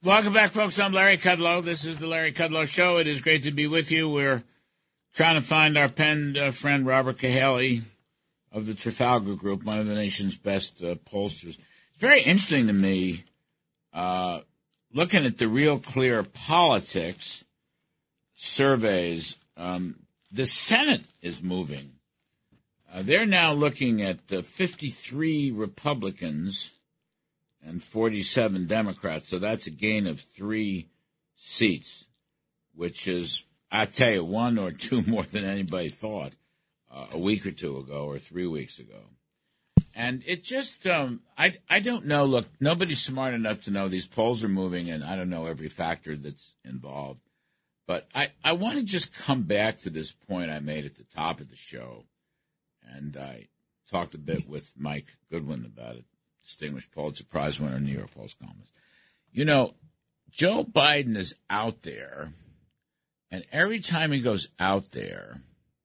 Welcome back, folks. I'm Larry Kudlow. This is the Larry Kudlow Show. It is great to be with you. We're trying to find our pen friend Robert Cahaly of the Trafalgar Group, one of the nation's best pollsters. It's very interesting to me looking at the Real Clear Politics surveys. The Senate is moving. They're now looking at 53 Republicans and 47 Democrats, so that's a gain of 3 seats, which is, I tell you, 1 or 2 more than anybody thought a week or 2 ago or 3 weeks ago. And it just, I don't know. Look, nobody's smart enough to know these polls are moving, and I don't know every factor that's involved. But I want to just come back to this point I made at the top of the show, and I talked a bit with Mike Goodwin about it. Distinguished Pulitzer Prize winner, New York Post columnist. You know, Joe Biden is out there, and every time he goes out there,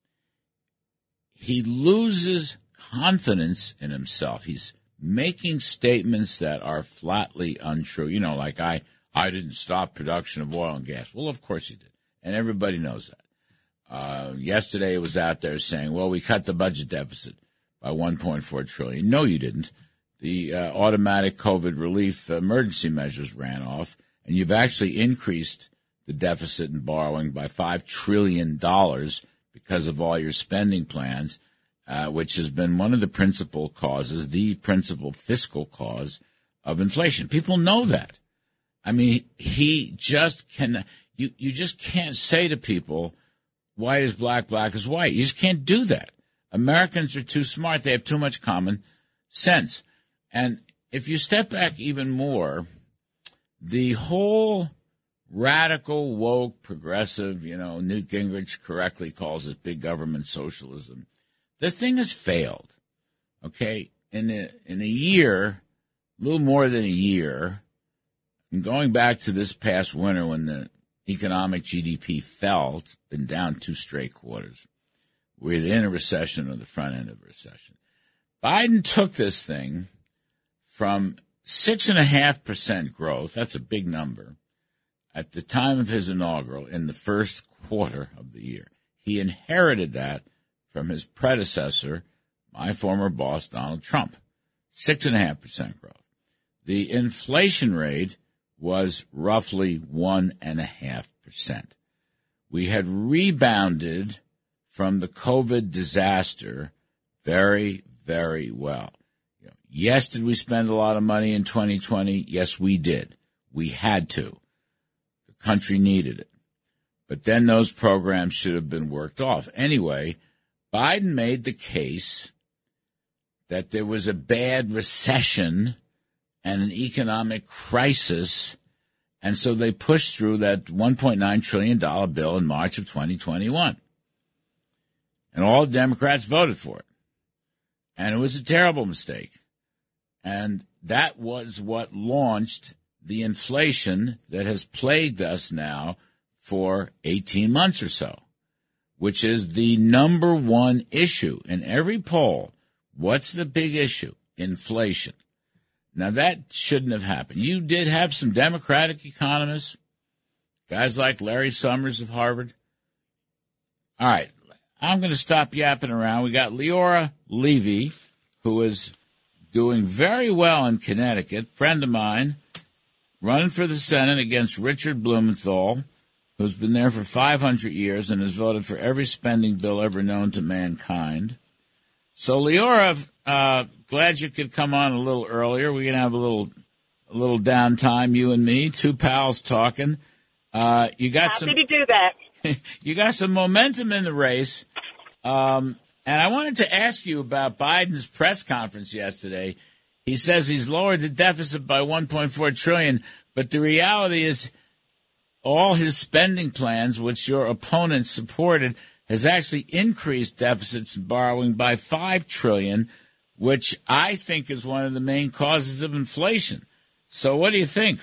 he loses confidence in himself. He's making statements that are flatly untrue. You know, like, I didn't stop production of oil and gas. Well, of course he did, and everybody knows that. Yesterday he was out there saying, well, we cut the budget deficit by $1.4 trillion. No, you didn't. The automatic COVID relief emergency measures ran off, and you've actually increased the deficit and borrowing by $5 trillion because of all your spending plans, which has been one of the principal causes, the principal fiscal cause of inflation. People know that. I mean, he just can. You just can't say to people, white is black, black is white. You just can't do that. Americans are too smart. They have too much common sense. And if you step back even more, the whole radical, woke, progressive, Newt Gingrich correctly calls it big government socialism. The thing has failed, okay? In a year, a little more than a year, and going back to this past winter when the economic GDP fell, it's been down 2 straight quarters. We're either in a recession or the front end of a recession. Biden took this thing from 6.5% growth, that's a big number, at the time of his inaugural in the first quarter of the year. He inherited that from his predecessor, my former boss, Donald Trump. 6.5% growth. The inflation rate was roughly 1.5%. We had rebounded from the COVID disaster very, very well. Yes, did we spend a lot of money in 2020? Yes, we did. We had to. The country needed it. But then those programs should have been worked off. Anyway, Biden made the case that there was a bad recession and an economic crisis, and so they pushed through that $1.9 trillion bill in March of 2021. And all Democrats voted for it. And it was a terrible mistake. And that was what launched the inflation that has plagued us now for 18 months or so, which is the number one issue in every poll. What's the big issue? Inflation. Now, that shouldn't have happened. You did have some Democratic economists, guys like Larry Summers of Harvard. All right, I'm going to stop yapping around. We got Leora Levy, who is doing very well in Connecticut, friend of mine, running for the Senate against Richard Blumenthal, who's been there for 500 years and has voted for every spending bill ever known to mankind. So, Leora, glad you could come on a little earlier. We're going to have a little downtime, you and me, 2 pals talking. You got Happy to do that. You got some momentum in the race. And I wanted to ask you about Biden's press conference yesterday. He says he's lowered the deficit by $1.4 trillion, but the reality is all his spending plans, which your opponents supported, has actually increased deficits and borrowing by $5 trillion, which I think is one of the main causes of inflation. So what do you think?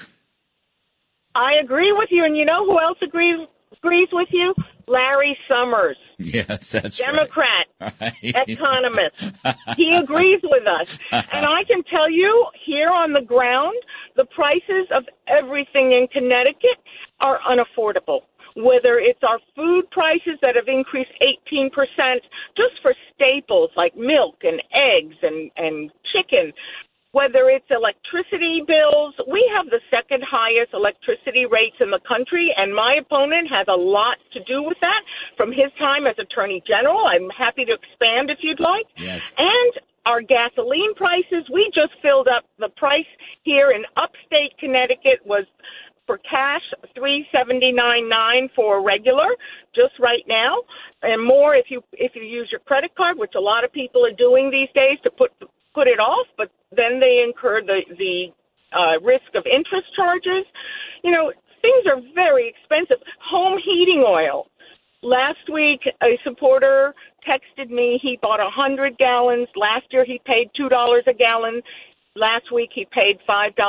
I agree with you. And you know who else agrees with you? Larry Summers. Yes, that's Democrat, right. economist. He agrees with us. And I can tell you here on the ground, the prices of everything in Connecticut are unaffordable. Whether it's our food prices that have increased 18% just for staples like milk and eggs and chicken, whether it's electricity bills, we have the second highest electricity rates in the country, and my opponent has a lot to do with that from his time as Attorney General. I'm happy to expand if you'd like. Yes. And our gasoline prices, we just filled up the price here in upstate Connecticut was for cash, $3.79.9 for regular, just right now, and more if you use your credit card, which a lot of people are doing these days to put it off. But then they incur the risk of interest charges. You know, things are very expensive. Home heating oil. Last week, a supporter texted me. He bought 100 gallons. Last year, he paid $2 a gallon. Last week, he paid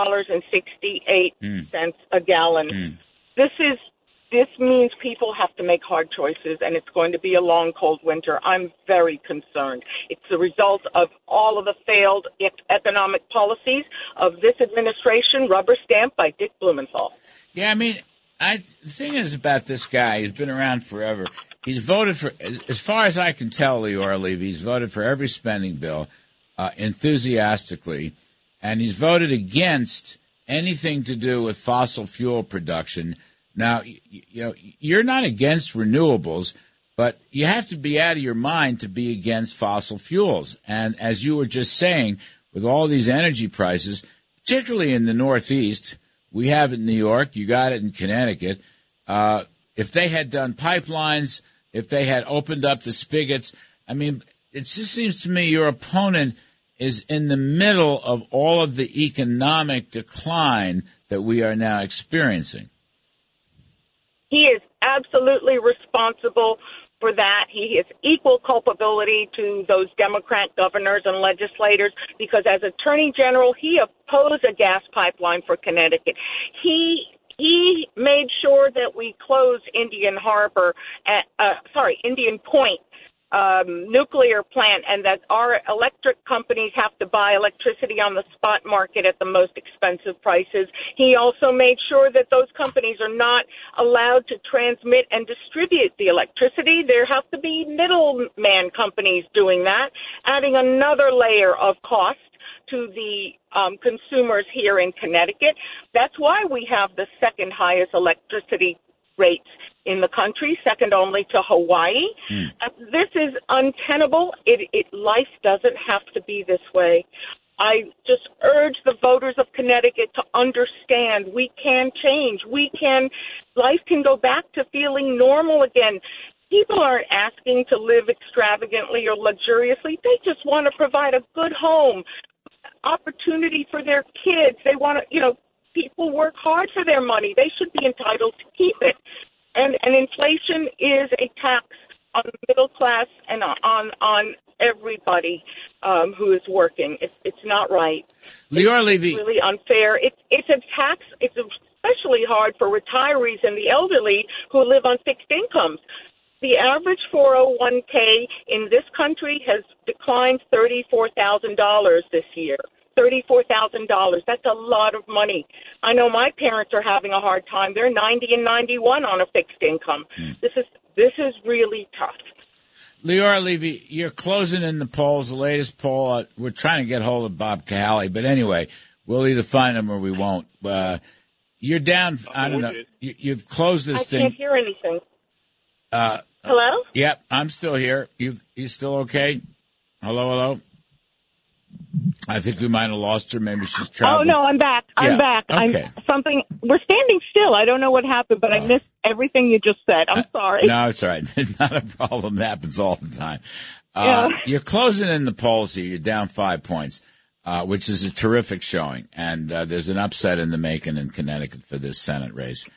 $5.68 a gallon. This means people have to make hard choices, and it's going to be a long, cold winter. I'm very concerned. It's the result of all of the failed economic policies of this administration, rubber stamped by Dick Blumenthal. Yeah, I mean, the thing is about this guy, he's been around forever. He's voted for, as far as I can tell, Leora Levy, he's voted for every spending bill enthusiastically. And he's voted against anything to do with fossil fuel production. Now, you know, you're not against renewables, but you have to be out of your mind to be against fossil fuels. And as you were just saying, with all these energy prices, particularly in the Northeast, we have it in New York, you got it in Connecticut. If they had done pipelines, if they had opened up the spigots, I mean, it just seems to me your opponent is in the middle of all of the economic decline that we are now experiencing. He is absolutely responsible for that. He has equal culpability to those Democrat governors and legislators because as Attorney General, he opposed a gas pipeline for Connecticut. He made sure that we closed Indian Point nuclear plant, and that our electric companies have to buy electricity on the spot market at the most expensive prices. He also made sure that those companies are not allowed to transmit and distribute the electricity. There have to be middleman companies doing that, adding another layer of cost to the consumers here in Connecticut. That's why we have the second highest electricity rates in the country, second only to Hawaii. This is untenable. Life doesn't have to be this way. I just urge the voters of Connecticut to understand we can change. Life can go back to feeling normal again. People aren't asking to live extravagantly or luxuriously. They just want to provide a good home, opportunity for their kids. They want to, people work hard for their money. They should be entitled to keep it. And inflation is a tax on the middle class and on everybody who is working. It's not right. Leora Levy. It's really unfair. It's a tax. It's especially hard for retirees and the elderly who live on fixed incomes. The average 401k in this country has declined $34,000 this year. $34,000. That's a lot of money. I know my parents are having a hard time. They're 90 and 91 on a fixed income. This is really tough. Leora Levy, you're closing in the polls. The latest poll, we're trying to get hold of Bob Cahaly, but anyway, we'll either find him or we won't. You're down. I don't know. You've closed this thing. I can't hear anything. Hello? Yep, I'm still here. You still okay? Hello? I think we might have lost her. Maybe she's traveling. Oh, no, I'm back. I'm back. Okay. We're standing still. I don't know what happened, but I missed everything you just said. I'm sorry. No, it's all right. Not a problem. That happens all the time. Yeah. You're closing in the polls here. You're down 5 points, which is a terrific showing. And there's an upset in the making in Connecticut for this Senate race.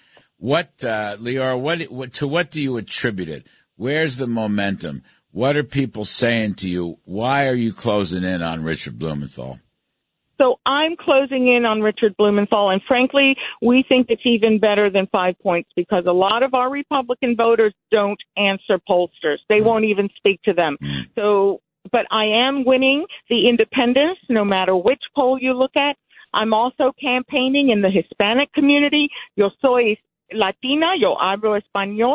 Leora, to what do you attribute it? Where's the momentum? What are people saying to you? Why are you closing in on Richard Blumenthal? So I'm closing in on Richard Blumenthal, and frankly, we think it's even better than 5 points because a lot of our Republican voters don't answer pollsters. They won't even speak to them. So, but I am winning the independents, no matter which poll you look at. I'm also campaigning in the Hispanic community. Yo soy Latina, yo hablo español.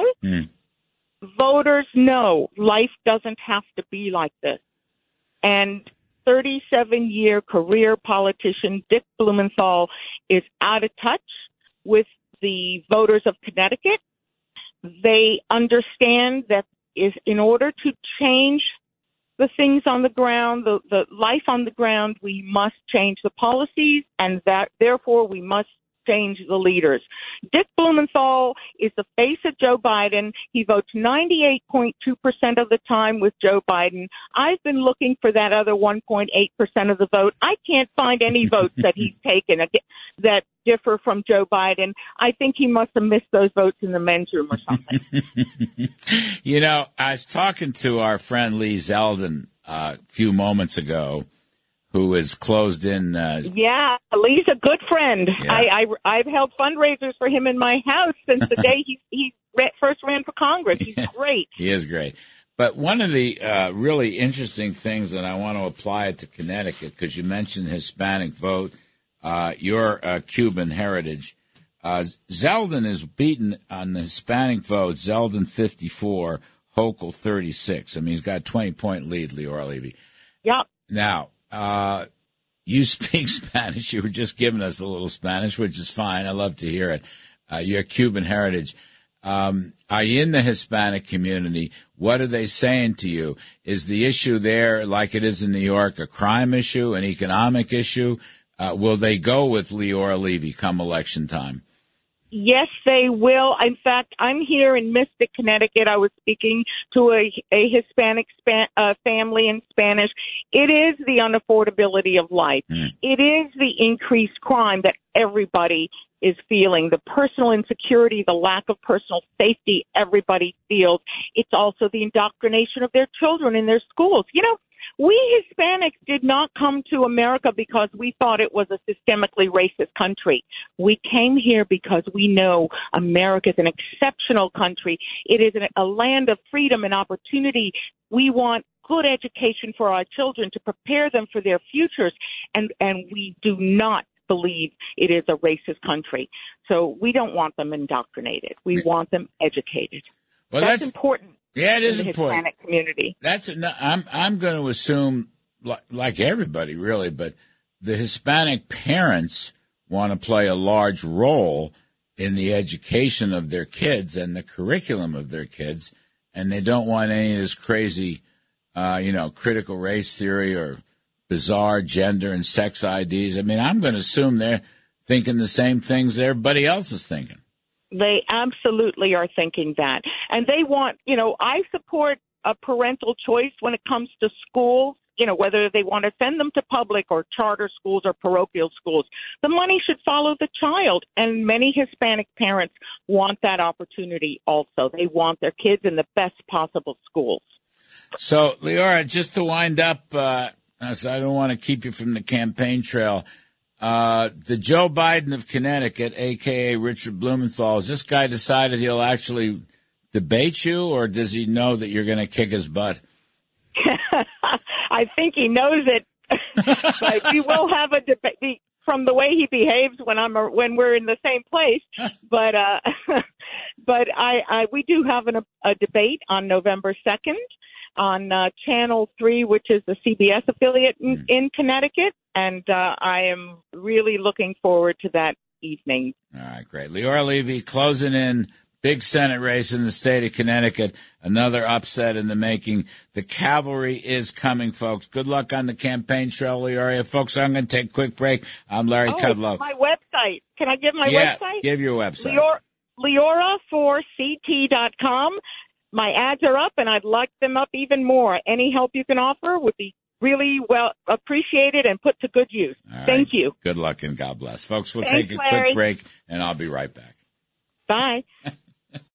Voters know life doesn't have to be like this. And 37-year career politician Dick Blumenthal is out of touch with the voters of Connecticut. They understand that in order to change the things on the ground, the life on the ground, we must change the policies, and that therefore we must change the leaders. Dick Blumenthal is the face of Joe Biden. He votes 98.2% of the time with Joe Biden. I've been looking for that other 1.8% of the vote. I can't find any votes that he's taken that differ from Joe Biden. I think he must have missed those votes in the men's room or something. You know, I was talking to our friend Lee Zeldin a few moments ago, who is closed in. Yeah, Lee's a good friend. Yeah. I've held fundraisers for him in my house since the day he first ran for Congress. He's great. He is great. But one of the really interesting things that I want to apply it to Connecticut, because you mentioned Hispanic vote, your Cuban heritage. Zeldin is beaten on the Hispanic vote. Zeldin 54, Hochul 36. I mean, he's got a 20-point lead, Leora Levy. Yep. Now, you speak Spanish. You were just giving us a little Spanish, which is fine. I love to hear it. Your Cuban heritage. Are you in the Hispanic community? What are they saying to you? Is the issue there, like it is in New York, a crime issue, an economic issue? Will they go with Leora Levy come election time? Yes, they will. In fact, I'm here in Mystic, Connecticut. I was speaking to a Hispanic family in Spanish. It is the unaffordability of life. It is the increased crime that everybody is feeling, the personal insecurity, the lack of personal safety everybody feels. It's also the indoctrination of their children in their schools. You know, we Hispanics did not come to America because we thought it was a systemically racist country. We came here because we know America is an exceptional country. It is a land of freedom and opportunity. We want good education for our children to prepare them for their futures, and we do not believe it is a racist country. So we don't want them indoctrinated. We want them educated. Well, that's important. Yeah, it is in the important. Hispanic community. I'm going to assume, like everybody really, but the Hispanic parents want to play a large role in the education of their kids and the curriculum of their kids, and they don't want any of this crazy, critical race theory or bizarre gender and sex IDs. I mean, I'm going to assume they're thinking the same things everybody else is thinking. They absolutely are thinking that. And they want, I support a parental choice when it comes to schools, whether they want to send them to public or charter schools or parochial schools. The money should follow the child. And many Hispanic parents want that opportunity also. They want their kids in the best possible schools. So, Leora, just to wind up, so I don't want to keep you from the campaign trail. The Joe Biden of Connecticut, a.k.a. Richard Blumenthal, has this guy decided he'll actually debate you, or does he know that you're going to kick his butt? I think he knows it, but we will have a debate from the way he behaves when we're in the same place. But we do have a debate on November 2nd. On Channel 3, which is the CBS affiliate in Connecticut, and I am really looking forward to that evening. All right, great. Leora Levy closing in, big Senate race in the state of Connecticut, another upset in the making. The cavalry is coming, folks. Good luck on the campaign trail, Leora. Folks, I'm going to take a quick break. I'm Larry Kudlow. My website. Can I give my website? Give your website. Leora4ct.com. My ads are up, and I'd like them up even more. Any help you can offer would be really well appreciated and put to good use. Right. Thank you. Good luck and God bless. Folks, we'll Thanks, take a Larry. quick break, and I'll be right back. Bye.